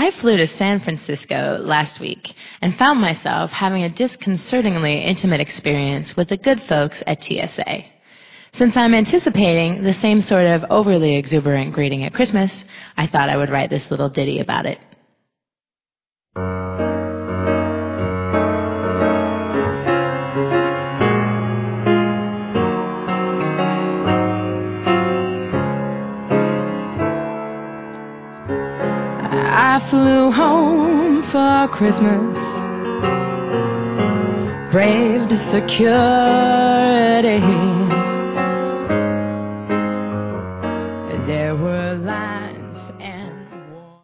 I flew to San Francisco last week and found myself having a disconcertingly intimate experience with the good folks at TSA. Since I'm anticipating the same sort of overly exuberant greeting at Christmas, I thought I would write this little ditty about it. I flew home for Christmas, braved security,